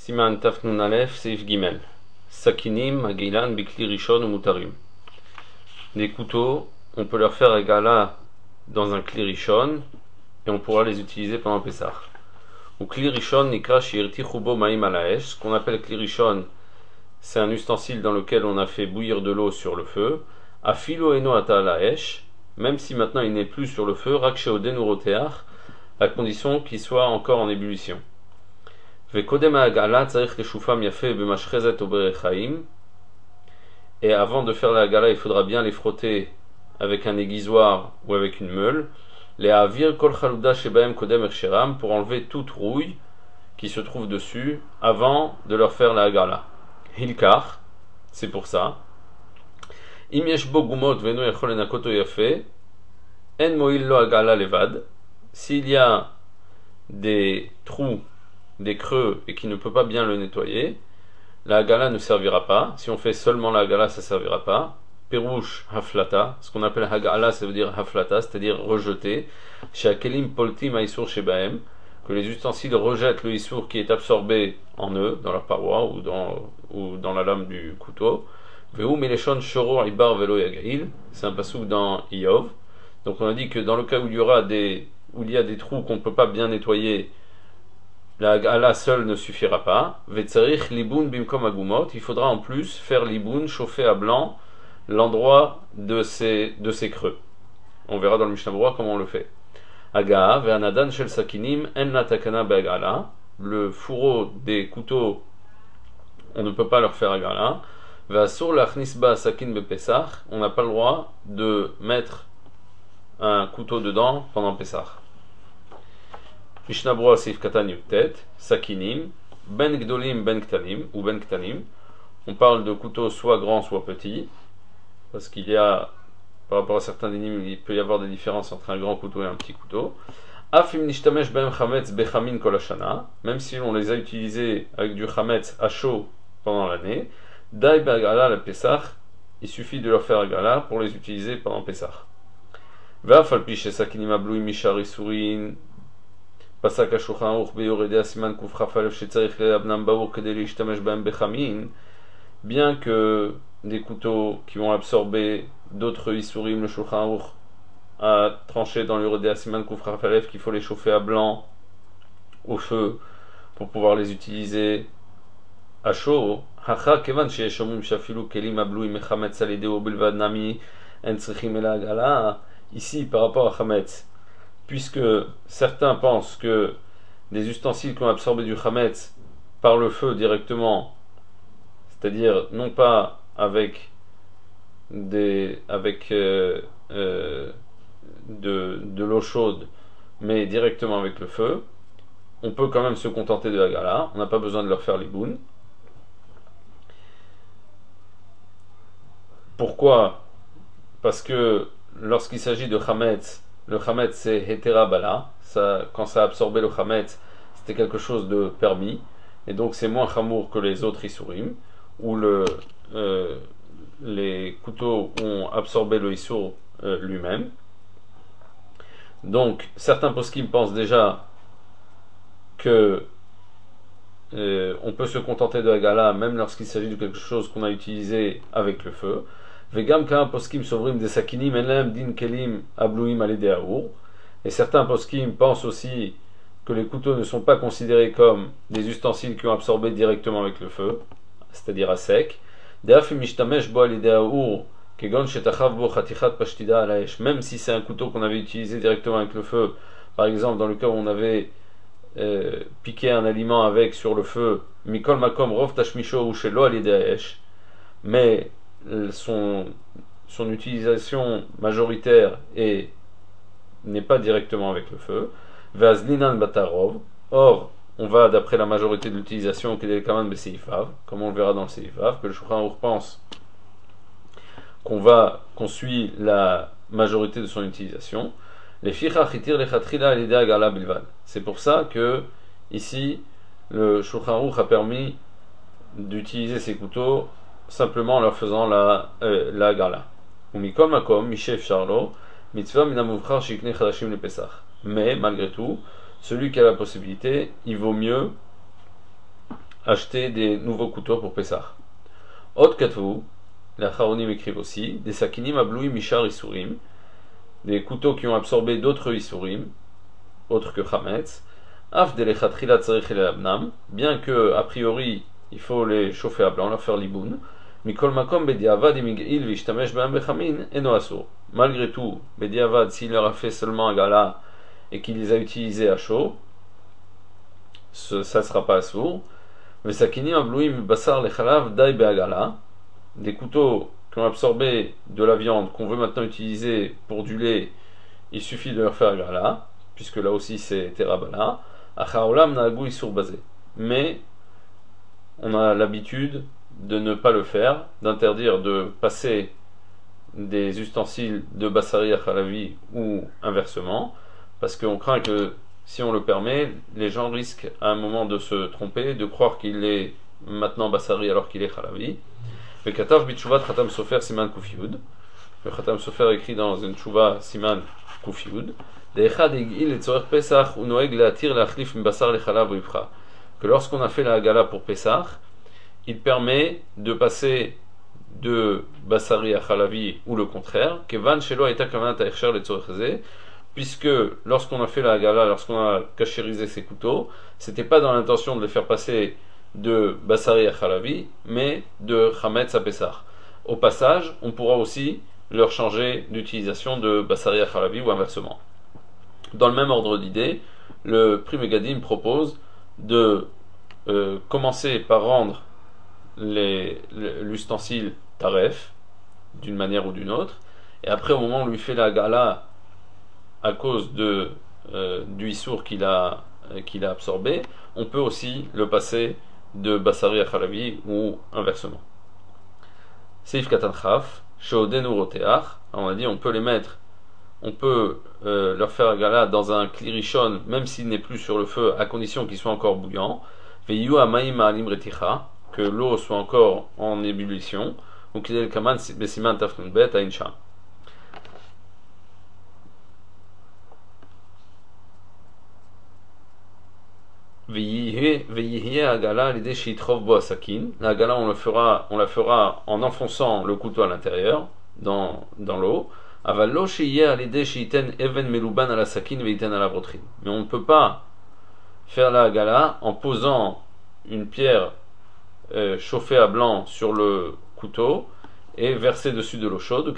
Siman Taf Nun Aleph Seif Gimel. Sakinim, Agilan, Bikli Rishon ou Mutarim. Des couteaux, on peut leur faire égala dans un Kli Rishon et on pourra les utiliser pendant Pessah. Ou Kli Rishon Nikra Shirti Chubo Maim Alaesh. Ce qu'on appelle Kli Rishon, c'est un ustensile dans lequel on a fait bouillir de l'eau sur le feu. Afilo Eno Ata Alaesh, même si maintenant il n'est plus sur le feu, Rak Sheoden Uroteach, à condition qu'il soit encore en ébullition. Et avant de faire la gala, il faudra bien les frotter avec un aiguisoir ou avec une meule, pour enlever toute rouille qui se trouve dessus avant de leur faire la gala. Hilkar, c'est pour ça. S'il y a des trous, des creux et qui ne peut pas bien le nettoyer, la hagala ne servira pas. Si on fait seulement la hagala, ça ne servira pas. Perouche haflata, ce qu'on appelle hagala, ça veut dire haflata, c'est-à-dire rejeter. Sheakelim poltim haïsour shebahem, que les ustensiles rejettent le issour qui est absorbé en eux, dans leur paroi ou dans la lame du couteau. Veu meleshon shoro ibar velo yagail, c'est un pasouk dans Iyov. Donc on a dit que dans le cas où il y a des trous qu'on ne peut pas bien nettoyer, la hagala seule ne suffira pas. Vetzarich liboun bimkom agumot, il faudra en plus faire liboun, chauffer à blanc l'endroit de ces creux. On verra dans le Mishnah Berurah comment on le fait. Haga ve'anadan shel sakinim en la takana be'hagala, le fourreau des couteaux, on ne peut pas leur faire hagala. Ve'asur lachnis ba sakin be'pesach, on n'a pas le droit de mettre un couteau dedans pendant Pessah. Mishnah Berurah Seif Katan Yuktet, Sakinim, Ben Gdolim, Ben Ktanim, ou Ben Ktanim. On parle de couteaux soit grands, soit petits, parce qu'il y a, par rapport à certains dénimes, il peut y avoir des différences entre un grand couteau et un petit couteau. Afim Nishtamesh Ben Chametz Bechamin Kolashana, même si on les a utilisés avec du Chametz à chaud pendant l'année, Dai Be'agala la Pesach, il suffit de leur faire agala pour les utiliser pendant Pesach. Va'afal Pi Shesakinim Abloui Mishari Surin, פסק השולחן ערוך ביורדי הסימן קכ"א שצריך לאבנם ברור כדי להשתמש בהם בחמין, bien que des couteaux qui vont absorber d'autres isurim, le Shulchan Aruch a tranché dans l'Yoredei Asiman Kufrafalef qu'il faut les chauffer à blanc au feu pour pouvoir les utiliser à chaud. Hacha kevan sheyesh omrim shafilu kelim abluim mechametz alidei ubelvad nami en tzrichim ela hagala. Ici, par rapport à chametz, puisque certains pensent que des ustensiles qui ont absorbé du chametz par le feu directement, c'est-à-dire non pas avec de l'eau chaude, mais directement avec le feu, on peut quand même se contenter de la gala, on n'a pas besoin de leur faire les bounes. Pourquoi? Parce que lorsqu'il s'agit de chametz, le chametz c'est hetera bala, quand ça a absorbé le chametz, c'était quelque chose de permis, et donc c'est moins chamour que les autres isurim, où les couteaux ont absorbé le issour lui-même. Donc certains poskim pensent déjà que on peut se contenter de la gala même lorsqu'il s'agit de quelque chose qu'on a utilisé avec le feu. Vegam ka poskim sovrim des sakinim enlem din kelim abluim alidei haur. Et certains poskim pensent aussi que les couteaux ne sont pas considérés comme des ustensiles qui ont absorbé directement avec le feu, c'est-à-dire à sec. De'afim mishtamesh bo alidei haur kegon shetachav bo chatichat pashtida alaesh. Même si c'est un couteau qu'on avait utilisé directement avec le feu, par exemple dans le cas où on avait piqué un aliment avec sur le feu, mikol makom rov tashmisho ou shelo alidei haesh, mais son utilisation majoritaire n'est pas directement avec le feu. Vazlinan batarov. Or, on va d'après la majorité de l'utilisation qui est kaman beseifav, comme on le verra dans le seifav, que le Shulchan Aruch pense qu'on suit la majorité de son utilisation. Les ficha chitir lechatrila alidei hagala bilvad. C'est pour ça que ici le Shulchan Aruch a permis d'utiliser ces couteaux simplement en leur faisant la hagala. Umikol makom mishef charlo mitzvah minamuvchar shikne chadashim le pesach. Mais malgré tout, celui qui a la possibilité, il vaut mieux acheter des nouveaux couteaux pour Pessah. Ot Katvu, les Acharonim écrivent aussi, des sakinim abloui mishar isurim, des couteaux qui ont absorbé d'autres isurim, autres que Chametz, af de lechatchila tzarich elabnam, bien que, a priori, il faut les chauffer à blanc, leur faire liboun, mikol makom bediavad imigil vishtamesh be'am bechamin, eno asur. Malgré tout, bediavad, s'il leur a fait seulement un gala et qu'il les a utilisés à chaud, ça ne sera pas assour. Mais sakinim ablouim basar lechalav dai be'agala, des couteaux qui ont absorbé de la viande qu'on veut maintenant utiliser pour du lait, il suffit de leur faire gala, puisque là aussi c'est terabala. Achaolam na'agu isur basé. Mais on a l'habitude de ne pas le faire, d'interdire de passer des ustensiles de basari à khalavi ou inversement, parce qu'on craint que si on le permet, les gens risquent à un moment de se tromper, de croire qu'il est maintenant basari alors qu'il est khalavi. Le Katav Bitshuvat Khatam Sofer Siman Kufiyud. Le Khatam Sofer écrit dans une Tshuva Siman Kufiyud. Que lorsqu'on a fait la Hagala pour Pesach, il permet de passer de Basari à Khalavi ou le contraire, puisque lorsqu'on a fait la Hagala, lorsqu'on a cachérisé ses couteaux, c'était pas dans l'intention de les faire passer de Basari à Khalavi, mais de Chametz à Pesach. Au passage, on pourra aussi leur changer d'utilisation de Basari à Khalavi ou inversement. Dans le même ordre d'idée, le Pri Megadim propose de commencer par rendre l'ustensile taref, d'une manière ou d'une autre, et après, au moment où on lui fait la gala à cause du issour qu'il a absorbé, on peut aussi le passer de Basari à Khalavi ou inversement. Seif Katan Chaf, Sheodenu Roteach, on a dit on peut les mettre, on peut leur faire la gala dans un klirishon, même s'il n'est plus sur le feu, à condition qu'il soit encore bouillant, Veyu Amaim Alim Reticha, que l'eau soit encore en ébullition, ou Kidel Kaman Besiman Tafnun Bet Aïncha. La gala, on la fera en enfonçant le couteau à l'intérieur, dans l'eau. Mais on ne peut pas faire la gala en posant une pierre chauffée à blanc sur le couteau et verser dessus de l'eau chaude.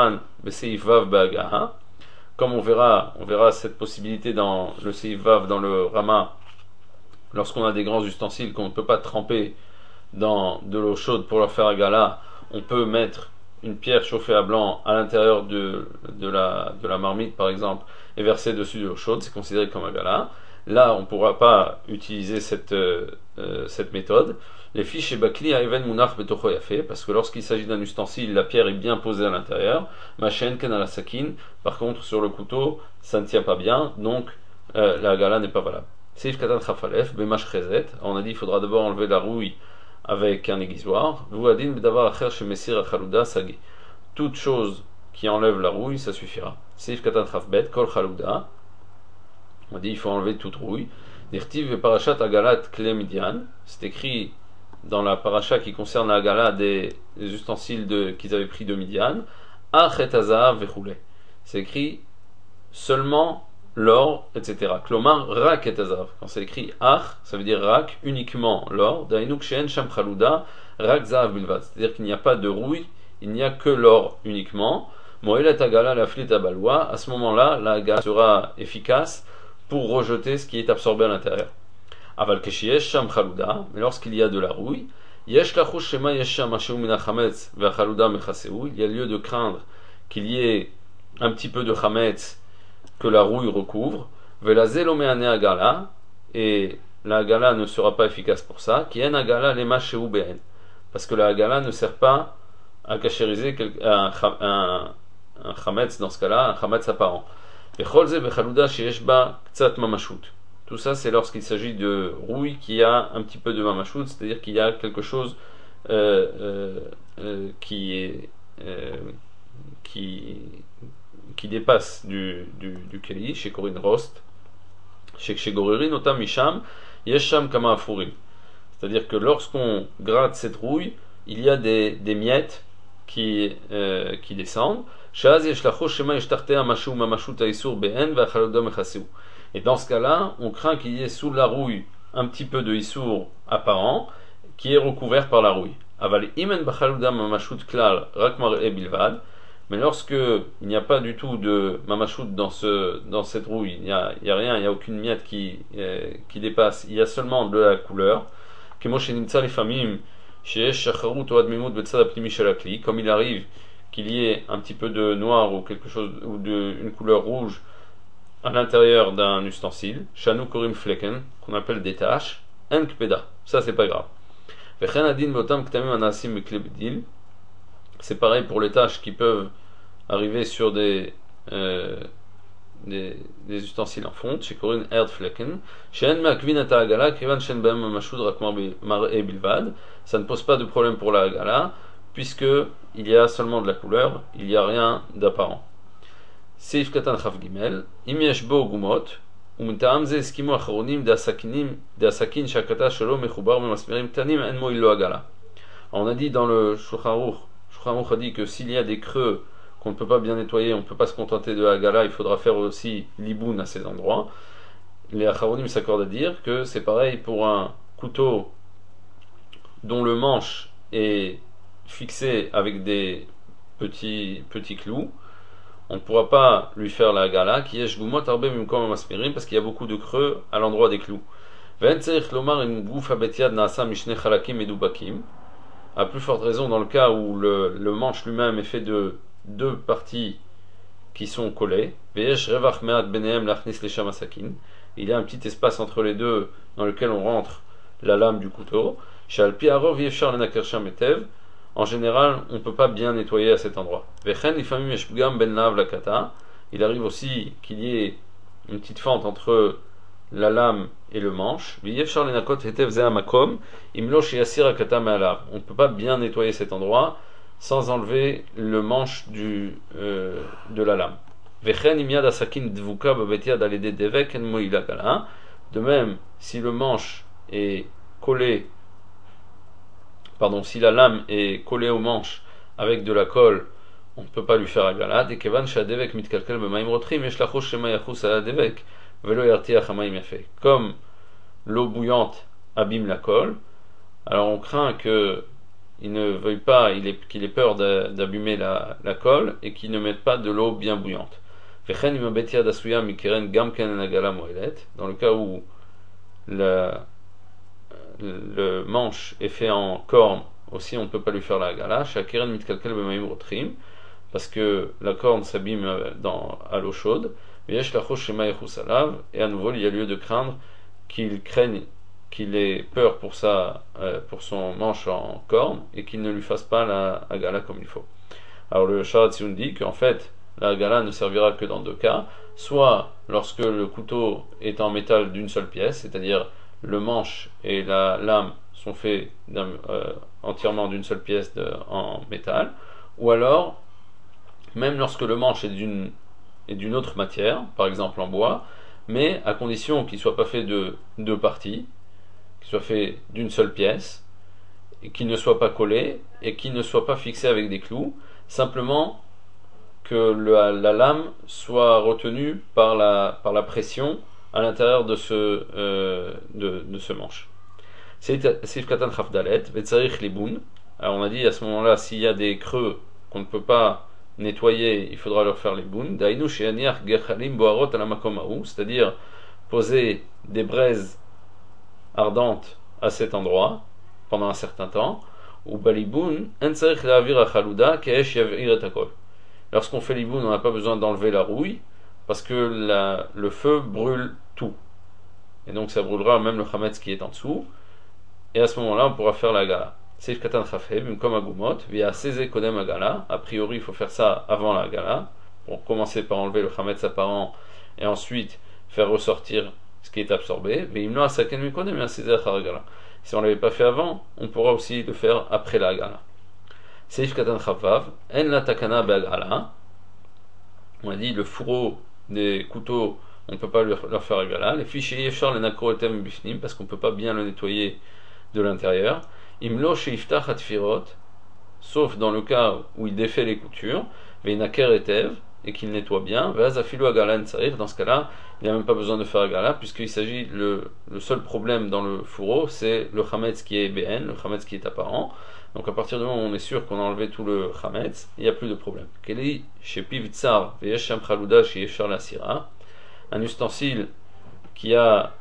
Comme on verra cette possibilité dans le Seif Vav, dans le Rama, lorsqu'on a des grands ustensiles qu'on ne peut pas tremper dans de l'eau chaude pour leur faire un gala, on peut mettre une pierre chauffée à blanc à l'intérieur de la marmite par exemple et verser dessus de l'eau chaude, c'est considéré comme un gala. Là on ne pourra pas utiliser cette méthode. Les fiches et bakli à even munach betocho yafé, parce que lorsqu'il s'agit d'un ustensile, la pierre est bien posée à l'intérieur. Machen ken ala sakin, par contre sur le couteau ça ne tient pas bien, donc la gala n'est pas valable. Seif katan chafalef, bemash chezet. On a dit qu'il faudra d'abord enlever la rouille avec un aiguisoir. Vuadin bedavar acher shemesir achaluda sagi. Toute chose qui enlève la rouille, ça suffira. Seif katan chafbet, kol chaluda. On a dit qu'il faut enlever toute rouille. Dirtiv parashat agalat kle midian. C'est écrit dans la paracha qui concerne la gala des ustensiles qu'ils avaient pris de Midian. Achet hazav vechule. C'est écrit seulement l'or, etc. Klomar, rak et azav. Quand c'est écrit ach, ça veut dire rak, uniquement l'or. Dainuk shen sham chaluda, rak zav bilvad. C'est-à-dire qu'il n'y a pas de rouille, il n'y a que l'or uniquement. Moelet agala la flit abaloua. À ce moment-là, la gala sera efficace pour rejeter ce qui est absorbé à l'intérieur. Aval keshiyesh sham chaluda. Mais lorsqu'il y a de la rouille, yesh lachush shema yesh sham asheu min hachametz ve'chaluda mechaseu. Il y a lieu de craindre qu'il y ait un petit peu de chametz que la rouille recouvre, et la hagala ne sera pas efficace pour ça, parce que la hagala ne sert pas à cachériser un chametz dans ce cas-là, un chametz apparent. Tout ça c'est lorsqu'il s'agit de rouille qui a un petit peu de mamachout, c'est-à-dire qu'il y a quelque chose qui dépasse du keli, chez Corinne Rost, chez Goririn, notam Misham, Yesham Kama Afurim. C'est-à-dire que lorsqu'on gratte cette rouille, il y a des miettes qui descendent. Et dans ce cas-là, on craint qu'il y ait sous la rouille un petit peu de issour apparent qui est recouvert par la rouille. Mais lorsque il n'y a pas du tout de mamashut dans cette rouille, il n'y a rien, il n'y a aucune miette qui dépasse, il y a seulement de la couleur. Comme il arrive qu'il y ait un petit peu de noir ou quelque chose ou une couleur rouge à l'intérieur d'un ustensile, shanu korim flecken, qu'on appelle des taches, enkpeda, ça c'est pas grave. C'est pareil pour les taches qui peuvent arriver sur des ustensiles en fonte, chez Corinne Erdflecken, ça ne pose pas de problème pour la Hagala, puisque il y a seulement de la couleur, il n'y a rien d'apparent. Seif Katan Chav Gimel, Im yesh bo gumot, ומטעם זה הסכימו האחרונים דהסכין שהקטע שלו מחובר במסמרים קטנים אין מועיל לו עגלה. On a dit dans le Shulchan Aruch a dit que s'il y a des creux qu'on ne peut pas bien nettoyer, on ne peut pas se contenter de Hagala, il faudra faire aussi l'iboun à ces endroits. Les Acharonim s'accordent à dire que c'est pareil pour un couteau dont le manche est fixé avec des petits clous. On ne pourra pas lui faire la Hagala, qui est Shgumot Arbe Mimkom Masmirim, parce qu'il y a beaucoup de creux à l'endroit des clous. À plus forte raison dans le cas où le manche lui-même est fait de deux parties qui sont collées. Il y a un petit espace entre les deux dans lequel on rentre la lame du couteau. En général, on ne peut pas bien nettoyer à cet endroit. Il arrive aussi qu'il y ait une petite fente entre la lame et le manche. On ne peut pas bien nettoyer cet endroit sans enlever le manche de la lame. De même, si le manche est collé, si la lame est collée au manche avec de la colle, on ne peut pas lui faire Hagala. Comme l'eau bouillante abîme la colle, alors on craint qu'il ne veuille pas, qu'il ait peur d'abîmer la colle et qu'il ne mette pas de l'eau bien bouillante. Dans le cas où le manche est fait en corne, aussi on ne peut pas lui faire la Hagala, parce que la corne s'abîme à l'eau chaude, et à nouveau il y a lieu de craindre qu'il ait peur pour son manche en corne et qu'il ne lui fasse pas la Hagala comme il faut. Alors le Sharatzion dit qu'en fait la Hagala ne servira que dans deux cas, soit lorsque le couteau est en métal d'une seule pièce, c'est-à-dire le manche et la lame sont faits entièrement d'une seule pièce en métal, ou alors même lorsque le manche est d'une autre matière, par exemple en bois, mais à condition qu'il ne soit pas fait de deux parties, qu'il soit fait d'une seule pièce, et qu'il ne soit pas collé, et qu'il ne soit pas fixé avec des clous, simplement que la lame soit retenue par la pression à l'intérieur de ce manche. Sif Katan Chafdalet, Vetzarich Liboun. Alors on a dit à ce moment-là, s'il y a des creux qu'on ne peut pas nettoyer, il faudra leur faire les boun. Dainu she'aniach gechalim boarot ala makom ha'u, c'est-à-dire poser des braises ardentes à cet endroit pendant un certain temps. Ou baliboun en tzarich la'avir achaluda ke'esh yav'ir et hakol. Lorsqu'on fait l'iboun, on n'a pas besoin d'enlever la rouille parce que le feu brûle tout. Et donc ça brûlera même le chametz qui est en dessous. Et à ce moment-là, on pourra faire la Hagala. Seif Katan Chafhem, comme Agumot, via Seze Kodem Hagala. A priori, il faut faire ça avant la Hagala, pour commencer par enlever le chametz apparent et ensuite faire ressortir ce qui est absorbé. Veimno Asaken Mikodem et Seze Hagala. Si on ne l'avait pas fait avant, on pourra aussi le faire après la Hagala. Seif Katan Chavav, En la Takana Be'Hagala. On a dit le fourreau des couteaux, on ne peut pas leur faire Hagala. Les fichiers Yefchar, les Nakro Etem Bifnim, parce qu'on ne peut pas bien le nettoyer de l'intérieur. Imlo sheiftach atfirot, sauf dans le cas où il défait les coutures, veinaker etev, et qu'il nettoie bien, ve'azafilu agala ntsarir, dans ce cas-là, il n'y a même pas besoin de faire agala, puisqu'il s'agit, le seul problème dans le fourreau, c'est le chametz qui est BN, le chametz qui est apparent. Donc à partir du moment où on est sûr qu'on a enlevé tout le chametz, il n'y a plus de problème. Keli shepiv tsar ve'yeshem chaluda sheyefshar la sira, un ustensile qui a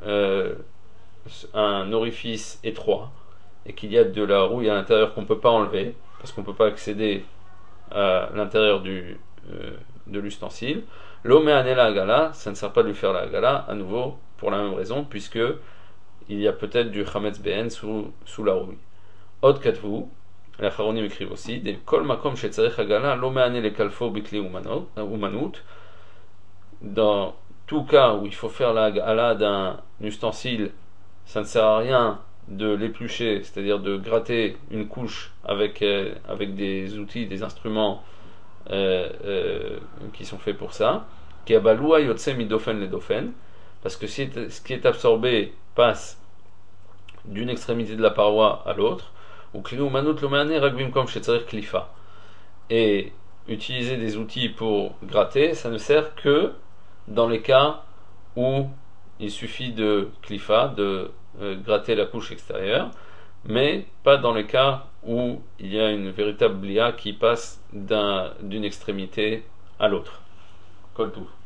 un orifice étroit et qu'il y a de la rouille à l'intérieur qu'on ne peut pas enlever, parce qu'on ne peut pas accéder à l'intérieur de l'ustensile. L'homme la agala, ça ne sert pas de lui faire la agala, à nouveau, pour la même raison, puisque il y a peut-être du chametz BN sous la rouille. Od katvu, les Acharonim écrivent aussi, des kol makom shetzarech agala, l'homme le kalfo bikli umanut, dans tout cas où il faut faire la agala d'un ustensile, ça ne sert à rien de l'éplucher, c'est-à-dire de gratter une couche avec des outils, des instruments qui sont faits pour ça, qui abaloua yotse midofen le dofen, parce que ce qui est absorbé passe d'une extrémité de la paroi à l'autre, ou kliou manut lomeane ragvim kom shetzarech klifa. Et utiliser des outils pour gratter, ça ne sert que dans les cas où il suffit de klifa, de gratter la couche extérieure, mais pas dans les cas où il y a une véritable blia qui passe d'une extrémité à l'autre. Kol touv.